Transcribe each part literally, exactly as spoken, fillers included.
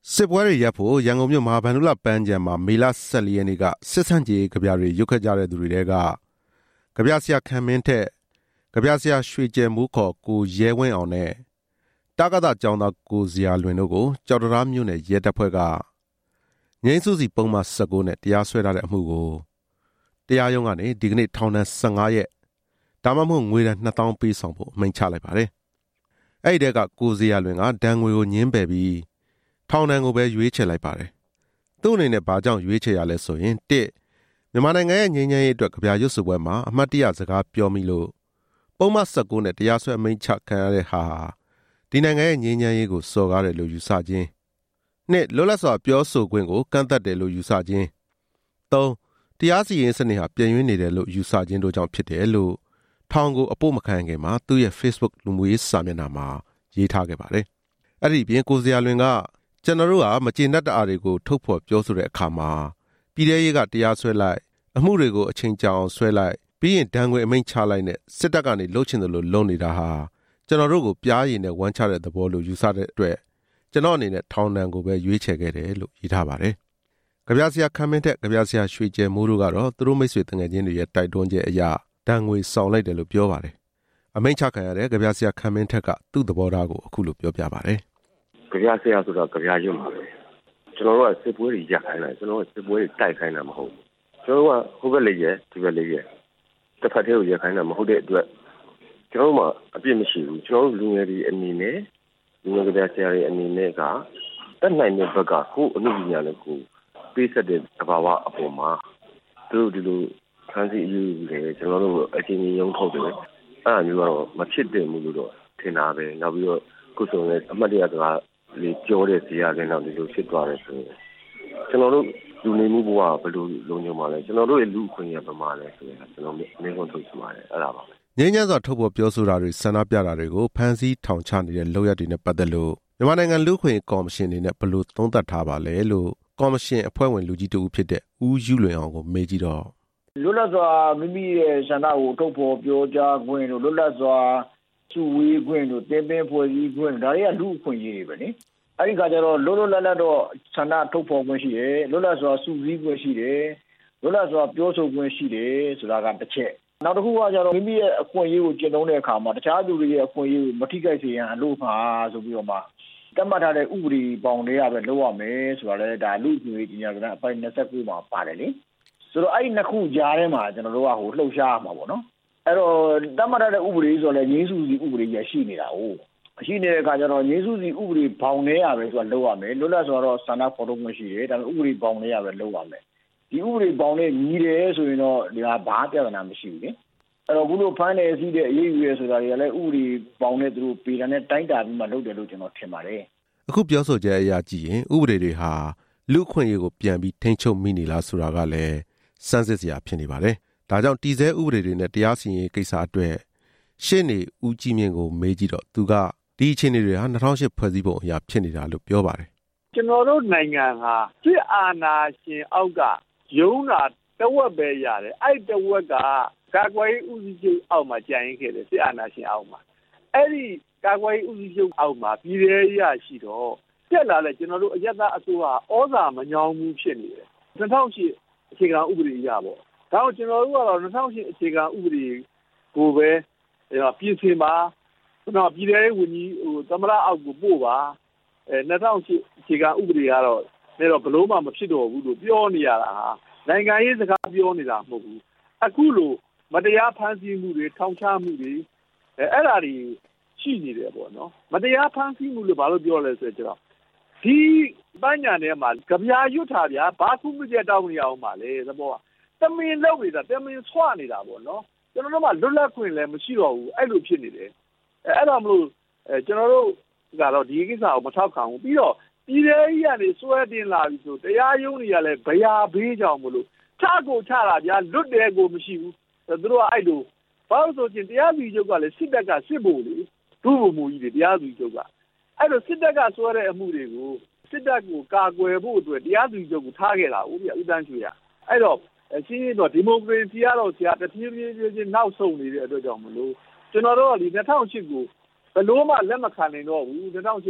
စစ်ပွဲတွေရပ်ဖို့ရန်ကုန်မြို့မဟာဗန္ဓုလပန်းခြံမှာမေလဆယ်လေးရက်နေ့ကစစ်ဆန့်ကျင်ရေးကဗျာတွေရုပ်ခတ်ကြတဲ့သူတွေတဲကကဗျာဆရာခမ်းမင်းထက်ကဗျာဆရာရွှေကျဲမိုးခေါ်ကိုရဲဝင်းအောင်နဲ့တက္ကသိုလ်ကျောင်းသားကိုဇော်လွင်တို့ကိုကြောက်တရားမြို့နယ်ရဲတပ်ဖွဲ့ကငြိမ်းစုစီပုံမှန်၁၉နဲ့တရားစွဲထားတဲ့အမှုကိုတရားရုံးကနေဒီကနေ့ထောင်ဒဏ်၁၅ရက်ဒါမှမဟုတ်ငွေဒဏ်နှစ်သောင်းပေးဆောင်ဖို့အမိန့်ချလိုက်ပါတယ်။အဲ့ဒီတဲကကိုဇော်လွင်ကဒဏ်ငွေကိုညှင်းပယ်ပြီးထောင်ဒဏ်ကိုပဲရွေးချယ်လိုက်ပါတယ်။သူ့အနေနဲ့ဘာကြောင့်ရွေးချယ်ရလဲဆိုရင်တစ်မြန်မာနိုင်ငံရဲ့ငြိမ်းချမ်းရေးအတွက်ကဗျာရွတ်စုပွဲမှာအမှတ်တရစကားပြောမိလို့ပုံမှန်၁၉နဲ့တရားစွဲအမိန့်ချခံရတဲ့ဟာဒီနိုင်ငံရဲ့ငြိမ်းချမ်းရေးကိုစော်ကားတယ်လို့ယူဆခြင်းနှစ်လွတ်လပ်စွာပြောဆိုခွင့်ကိုကန့်သတ်တယ်လို့ယူဆခြင်းသုံးတရားစီရင်စနစ်ဟာပြည့်ဝနေတယ်လို့ယူဆခြင်းတို့ကြောင့်ဖြစ်တယ်လို့ထောင်ကိုအပို့မခံခင်မှာသူ့ရဲ့ Facebook လူမှုရေးစာမျက်နှာမှာရေးထားခဲ့ပါတယ်။အဲ့ဒီပြင်ကိုဇေယျလွင်ကကျွန်တော်တို့ကမကျေနပ်တဲ့အားတွေကိုထုတ်ဖော်ပြောဆိုတဲ့အခါမှာပြည်ထရေးကတရားစွဲလိုက်အမှုတွေကိုအချိန်ကြာအောင်ဆွဲလိုက်ပြီးရင်ဒဏ်ငွေအမိန့်ချလိုက်နဲ့စစ်တပ်ကနေလှုပ်ချင်တယ်လို့လုံနေတာဟာကျွန်တော်တို့ကိုပြားရည်နဲ့ဝမ်းချတဲ့သဘောလို့ယူဆတဲ့အတွက်ကျွန်တော်အနေနဲ့ထောင်ဒဏ်ကိုပဲရွေးချယ်ခဲ့တယ်လို့ရေးထားပါတယ်။ကဗျာဆရာခမ်းမင်းထက်ကဗျာဆရာရွှေကျဲမိုးတို့ကတော့သူတို့မိတ်ဆွေတငယ်ချင်းတွေရဲ့တိုက်တွန်းချက်အရဒဏ်ငွေဆောင်လိုက်တယ်လို့ပြောပါတယ်။အမိန့်ချခံရတဲ့ကဗျာဆရာခမ်းမင်းထက်ကသူ့သဘောထားကိုအခုလိုပြောပြပါတယ်။ကဗျာဆရာဆိုတော့ကဗျာရွတ်မှာပဲကျွန်တော်တို့ကစစ်ပွဲတွေရပ်ခိုင်းတယ်ကျွန်တော်တို့စစ်ပွဲတွေတိုက်ခိုင်းတာမဟုတ်ဘူးကျွန်တော်တို့ကဟိုဘက်လေးရဲဒီဘက်လေးရဲတစ်ဖက်တည်းကိုရပ်ခိုင်းတာမဟုတ်တဲ့အတွက်ကျွန်တော်တို့မှအပြစ်မရှိဘူးကျွန်တော်တို့လူငယ်တွေအနေနဲ့လူငယ်ကဗျာဆရာတွေအနေနဲ့ကတက်နိုင်တဲ့ဘက်ကကိုယ်အမှုပညာနဲ့ကိုပေးဆက်တဲ့သဘာဝအပေါ်မှာသူတို့ဒီလိုဖန်ဆီးအယူတယ်ကျွန်တော်တို့အချင်းချင်းရုံးထုတ်တယ်အဲ့ဒါမျိုးကတော့မဖြစ်တင်ဘူးလို့တော့ထင်တာပဲနောက်ပြီးတော့ခုဆိုရင်အမှတ်တရစကားလေးပြောတဲ့ဇာတ်လည်းတော့ဒီလိုဖြစ်သွားတယ်ဆိုရင်ကျွန်တော်တို့လူနေမှုဘဝဘယ်လိုလုံခြုံမှာလဲကျွန်တော်တို့ရဲ့လူအခွင့်အရေးပမာလဲဆိုရင်ကျွန်တော်အနည်းဆုံးထုတ်ချင်ပါတယ်အဲ့ဒါပါပဲငြိမ်းချမ်းစွာထုတ်ဖော်ပြောဆိုတာတွေဆန္ဒပြတာတွေကိုဖမ်းဆီးထောင်ချနေတဲ့လုပ်ရက်တွေနဲ့ပတ်သက်လို့မြန်မာနိုင်ငံလူ့အခွင့်အရေးကော်မရှင်အနေနဲ့ဘယ်လိုသုံးသပ်ထားပါလဲလို့ကော်မရှင်အဖွဲ့ဝင်လူကြီးတူဖြစ်တဲ့ဦးယူလွင်အောင်ကိုမေးကြည့်တော့လွတ်လပ်စွာမိမိရဲ့ဆန္ဒကိုထုတ်ဖော်ပြောကြားခွင့်တို့လွတ်လပ်စွာစုဝေးခွင့်တို့တင်းပင်းဖွဲ့စည်းခွင့်ဒါတွေကလူ့အခွင့်အရေးတွေပဲလေအဲ့ဒီကကြတော့လွတ်လွတ်လပ်လပ်တော့ဆန္ဒထုတ်ဖော်ခွင့်ရှိတယ်လွတ်လပ်စွာစုစည်းခွင့်ရှိတယ်လွတ်လပ်စွာပြောဆိုခွင့်ရှိတယ်ဆိုတာကတစ်ချက်နောက်တစ်ခုကကြတော့မိမိရဲ့အခွင့်အရေးကိုကျင့်သုံးတဲ့အခါမှာတခြားသူတွေရဲ့အခွင့်အရေးကိုမထိခိုက်စေရန်အလို့မှာဆိုပြီးတော့မှတတ်မှတ်ထားတဲ့ဥပဒေပေါင်းတွေကပဲလုပ်ရမယ်ဆိုတာလဲဒါလူ့အခွင့်အရေးကြီးညာကအပိုင်း၂၉မှာပါတယ်လေဆိုတော့အဲ့ဒီနှစ်ခုကြားထဲမှာကျွန်တော်တို့ကဟိုလှုပ်ရှားမှာပေါ့နော်အဲ့တော့တတ်မှတ်ထားတဲ့ဥပဒေဆိုတော့လည်းငြိမ်းစုစီဥပဒေရရှိနေတာဟုတ်ရှိနေတဲ့အခါကျတော့ငြိမ်းစုစီဥပဒေဘောင်ထဲရပဲဆိုတာလုပ်ရမယ်လွတ်လပ်စွာတော့ဆန္ဒဖော်ထုတ်မှုရှိတယ်ဒါပေမဲ့ဥပဒေဘောင်ထဲရပဲလုပ်ရမယ်ဒီဥပဒေဘောင်ထဲညီတယ်ဆိုရင်တော့ဒီဟာဘာပြဿနာမရှိဘူးလေအဲ့တော့ခုလိုဖမ်းနေစီးတဲ့အရေးယူရဲဆိုတာတွေကလည်းဥပဒေဘောင်ထဲသူတို့ပေတာနဲ့တိုင်းတာပြီးမှလုပ်တယ်လို့ကျွန်တော်ထင်ပါတယ်အခုပြောဆိုချက်အရကြည့်ရင်ဥပဒေတွေဟာလူ့အခွင့်အရေးကိုပြန်ပြီးထိန်းချုပ်မိနေလားဆိုတာကလည်းစမ်းစစ်စရာဖြစ်နေပါတယ်ဒါကြောင့်တည်ဆဲဥပဒေတွေနဲ့တရားစီရင်ရေးကိစ္စအတွက်ရှေ့နေဦးကြည်မြင့်ကိုမေးကြည့်တော့သူကဒီအခြေအနေတွေဟာ၂၀၀၈ဖွဲ့စည်းပုံအရာဖြစ်နေတာလို့ပြောပါတယ်ကျွန်တော်တို့နိုင်ငံဟာစစ်အာဏာရှင်အောက်ကရုံးတာတဝက်ပဲရတယ်အဲ့တဝက်ကကာကွယ်ရေးဦးစီးချုပ်အောက်မှာကြံရင်ခဲ့တယ်စစ်အာဏာရှင်အောက်မှာအဲ့ဒီကာကွယ်ရေးဦးစီးချုပ်အောက်မှာပြည်ထရေးရရှိတော့တက်လာလဲကျွန်တော်တို့အရက်သားအစိုးရဩဇာမညောင်းမှုဖြစ်နေတယ်၂၀၀၈အခြေခံဥပဒေအရပေါ့ဒါတော့ကျွန်တော်တို့ကတော့၂၀၀၈အခြေခံဥပဒေကိုပဲပြင်ဆင်ပါတော့ပြည်ထရေးဝန်ကြီးဟိုသမရအောက်ကိုပို့ပါအဲ၂၀၀၈အခြေခံဥပဒေကတော့ဒါတော့ဘလို့မှမဖြစ်တော့ဘူးလို့ပြောနေရတာဟာနိုင်ငံရေးစကားပြောနေတာမဟုတ်ဘူးအခုလိုမတရားဖမ်းဆီးမှုတွေထောင်ချမှုတွေအဲအဲ့ဒါတွေရှိနေတယ်ပေါ့နော်မတရားဖမ်းဆီးမှုလို့ဘာလို့ပြောလဲဆိုတော့ဒီပညာနယ်မှာကြပြာရွတ်တာဗျာဘာခုမကျတောင်းနေအောင်ပါလေသဘောကတမင်လောက်နေတာတမင်ဆွနေတာပေါ့နော်ကျွန်တော်တို့ကလွတ်လပ်ခွင့်လည်းမရှိတော့ဘူးအဲ့လိုဖြစ်နေတယ်အဲအဲ့တော့မလို့အဲကျွန်တော်တို့ကတော့ဒီကိစ္စကိုမထောက်ခံဘူးပြီးတော့ပြည်ထရေးကနေစွဲတင်လာပြီဆိုတရားရုံးတွေကလည်းဗျာဘေးကြောင်မလို့ချကိုချတာဗျာလွတ်တယ်ကိုမရှိဘူးသူတို့ကအဲ့လိုဘာလို့ဆိုချင်းတရားသူကြီးချုပ်ကလည်းစစ်တပ်ကစစ်ဖို့လေဒုဗိုလ်မှူးကြီးတွေတရားသူကြီးချုပ်ကအဲ့လိုစစ်တပ်ကစွဲတဲ့အမှုတွေကိုစစ်တပ်ကိုကာကွယ်ဖို့အတွက်တရားသူကြီးချုပ်ကိုထားခဲ့တာဦးပြဦးတန်းချွေရအဲ့တော့ရှင်းရတော့ဒီမိုကရေစီကတော့ဆရာတဖြည်းဖြည်းချင်းနောက်ဆုံးနေတဲ့အတွက်ကြောင့်မလို့ကျွန်တော်တို့ကဒီ၂၀၀၈ကိုဘယ်လို့မှလက်မခံနိုင်တော့ဘူး၂၀၀၈ကို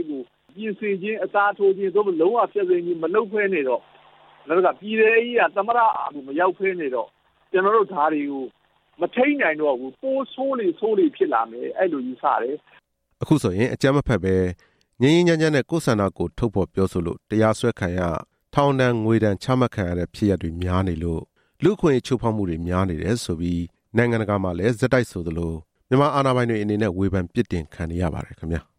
ပြင်ဆင်ခြင်းအစားထိုးခြင်းသို့မဟုတ်လုံးဝပြည့်စုံခြင်းမလုပ်ဖဲနေတော့နောက်ကပြည်ထောင်ကြီးကသမရအားမရောက်ဖဲနေတော့ကျွန်တော်တို့ဓာတ်တွေကိုမထိန်နိုင်တော့ဘူးပိုးဆိုးလေဆိုးလေဖြစ်လာမယ်အဲ့လိုယူဆတယ်အခုဆိုရင်အကြမ်းမဖက်ပဲငင်းငင်းညံ့ညံ့နဲ့ကိုယ်ဆန္ဒကိုထုတ်ဖော်ပြောဆိုလို့တရားစွဲခံရထောင်ဒဏ်ငွေဒဏ်ချမှတ်ခံရတဲ့ဖြစ်ရပ်တွေများနေလို့လူခွင့်ချိုးဖောက်မှုတွေများနေတယ်ဆိုပြီးနိုင်ငံတကာမှာလည်းဇက်တိုက်ဆိုသလိုမြန်မာအာဏာပိုင်တွေအနေနဲ့ဝေဖန်ပြစ်တင်ခံနေရပါတယ်ခင်ဗျာ